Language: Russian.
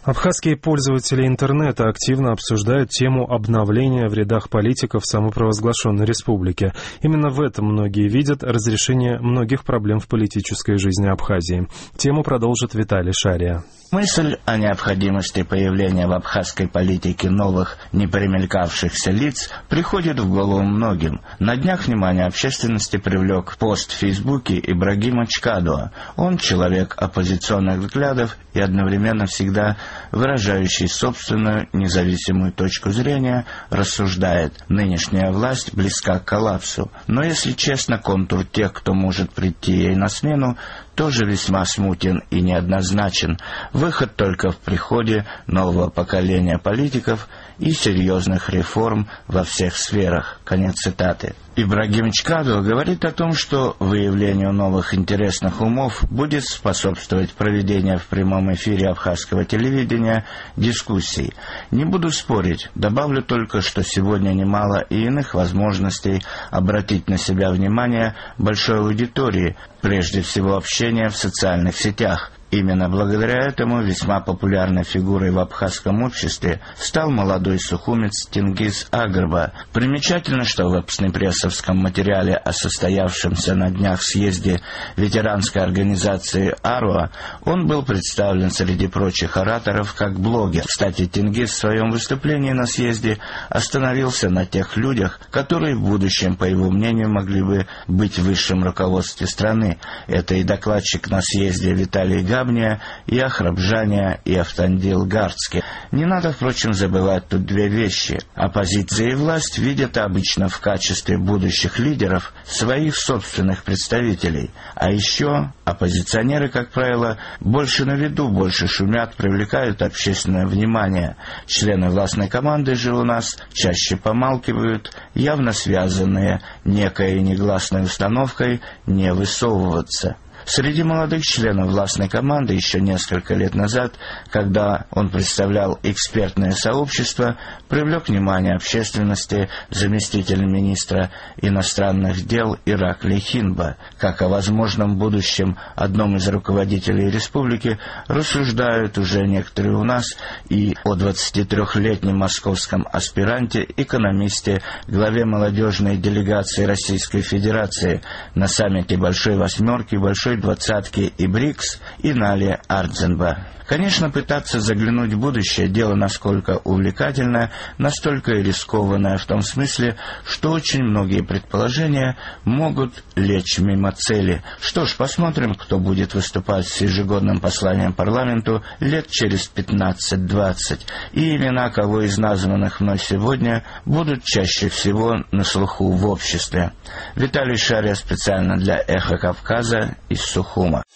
Абхазские пользователи интернета активно обсуждают тему обновления в рядах политиков самопровозглашенной республики. Именно в этом многие видят разрешение многих проблем в политической жизни Абхазии. Тему продолжит Виталий Шария. Мысль о необходимости появления в абхазской политике новых, не примелькавшихся лиц приходит в голову многим. На днях внимание общественности привлек пост в Фейсбуке Ибрагима Чкадуа. Он человек оппозиционных взглядов и одновременно всегда выражающий собственную независимую точку зрения, рассуждает: нынешняя власть близка к коллапсу. Но, если честно, контур тех, кто может прийти ей на смену, тоже весьма смутен и неоднозначен. Выход только в приходе нового поколения политиков и серьезных реформ во всех сферах. Конец цитаты. Ибрагим Чкадуа говорит о том, что выявлению новых интересных умов будет способствовать проведение в прямом эфире абхазского телевидения дискуссий. Не буду спорить, добавлю только, что сегодня немало и иных возможностей обратить на себя внимание большой аудитории, прежде всего общения в социальных сетях. Именно благодаря этому весьма популярной фигурой в абхазском обществе стал молодой сухумец Тенгиз Агрба. Примечательно, что в обснепрессовском материале о состоявшемся на днях съезде ветеранской организации АРОА он был представлен среди прочих ораторов как блогер. Кстати, Тенгиз в своем выступлении на съезде остановился на тех людях, которые в будущем, по его мнению, могли бы быть в высшем руководстве страны. Это и докладчик на съезде Виталий Габния, и Ахрабжания, и Автандил Гардский. Не надо, впрочем, забывать тут две вещи. Оппозиция и власть видят обычно в качестве будущих лидеров своих собственных представителей. А еще оппозиционеры, как правило, больше на виду, больше шумят, привлекают общественное внимание. Члены властной команды же у нас чаще помалкивают, явно связанные некой негласной установкой не высовываться. Среди молодых членов властной команды еще несколько лет назад, когда он представлял экспертное сообщество, привлек внимание общественности заместитель министра иностранных дел Ираклий Хинба. Как о возможном будущем одном из руководителей республики рассуждают уже некоторые у нас и о 23-летнем московском аспиранте, экономисте, главе молодежной делегации Российской Федерации на саммите Большой Восьмерки, Большой Двадцатки и БРИКС Инале Ардзенба. Конечно, пытаться заглянуть в будущее – дело насколько увлекательное, настолько и рискованное в том смысле, что очень многие предположения могут лечь мимо цели. Что ж, посмотрим, кто будет выступать с ежегодным посланием парламенту лет через 15-20. И имена кого из названных мной сегодня будут чаще всего на слуху в обществе. Виталий Шария специально для «Эхо Кавказа» из Сухума.